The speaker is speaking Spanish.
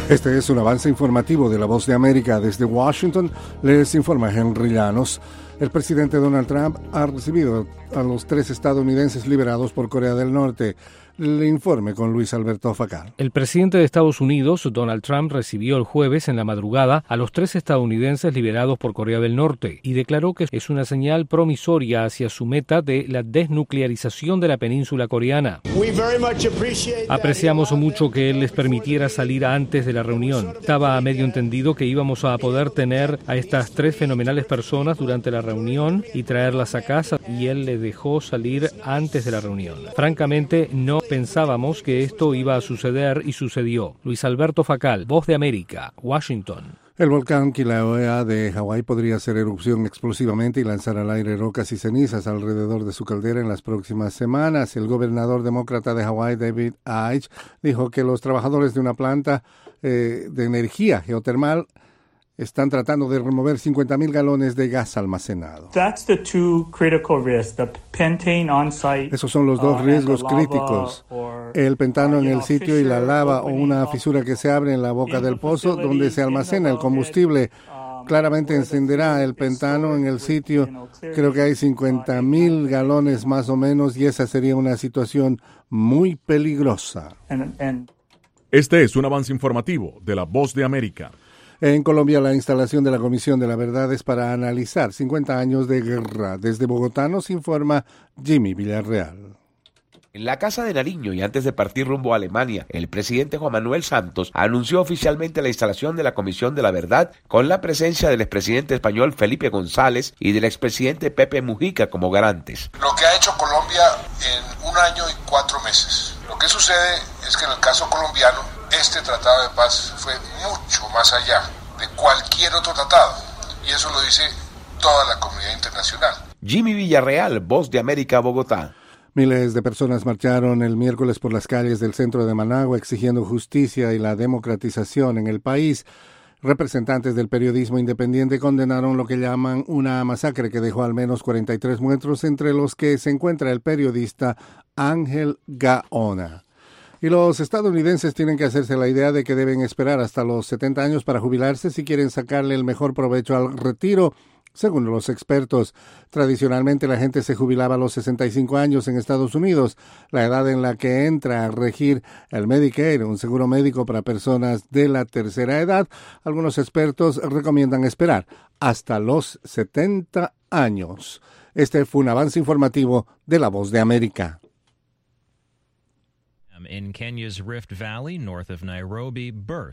Este es un avance informativo de La Voz de América. Desde Washington les informa Henry Llanos. El presidente Donald Trump ha recibido a los 3 estadounidenses liberados por Corea del Norte. El informe con Luis Alberto Facal. El presidente de Estados Unidos, Donald Trump, recibió el jueves en la madrugada a los 3 estadounidenses liberados por Corea del Norte y declaró que es una señal promisoria hacia su meta de la desnuclearización de la península coreana. Apreciamos mucho que él les permitiera salir antes de la reunión. Estaba medio entendido que íbamos a poder tener a estas 3 fenomenales personas durante la reunión y traerlas a casa, y él les dejó salir antes de la reunión. Francamente, no pensábamos que esto iba a suceder y sucedió. Luis Alberto Facal, Voz de América, Washington. El volcán Kilauea de Hawái podría hacer erupción explosivamente y lanzar al aire rocas y cenizas alrededor de su caldera en las próximas semanas. El gobernador demócrata de Hawái, David Icke, dijo que los trabajadores de una planta de energía geotermal están tratando de remover 50,000 galones de gas almacenado. Esos son los 2 riesgos críticos. El pantano en el sitio y la lava o una fisura que se abre en la boca del pozo donde se almacena el combustible. Claramente encenderá el pantano en el sitio. Creo que hay 50,000 galones más o menos y esa sería una situación muy peligrosa. Este es un avance informativo de La Voz de América. En Colombia, la instalación de la Comisión de la Verdad es para analizar 50 años de guerra. Desde Bogotá nos informa Jimmy Villarreal. En la Casa de Nariño y antes de partir rumbo a Alemania, el presidente Juan Manuel Santos anunció oficialmente la instalación de la Comisión de la Verdad con la presencia del expresidente español Felipe González y del expresidente Pepe Mujica como garantes. Lo que ha hecho Colombia en 1 año y 4 meses. Lo que sucede es que en el caso colombiano, este tratado de paz fue mucho más allá de cualquier otro tratado, y eso lo dice toda la comunidad internacional. Jimmy Villarreal, Voz de América, Bogotá. Miles de personas marcharon el miércoles por las calles del centro de Managua exigiendo justicia y la democratización en el país. Representantes del periodismo independiente condenaron lo que llaman una masacre que dejó al menos 43 muertos, entre los que se encuentra el periodista Ángel Gaona. Y los estadounidenses tienen que hacerse la idea de que deben esperar hasta los 70 años para jubilarse si quieren sacarle el mejor provecho al retiro. Según los expertos, tradicionalmente la gente se jubilaba a los 65 años en Estados Unidos, la edad en la que entra a regir el Medicare, un seguro médico para personas de la tercera edad. Algunos expertos recomiendan esperar hasta los 70 años. Este fue un avance informativo de La Voz de América. In Kenya's Rift Valley, north of Nairobi, birth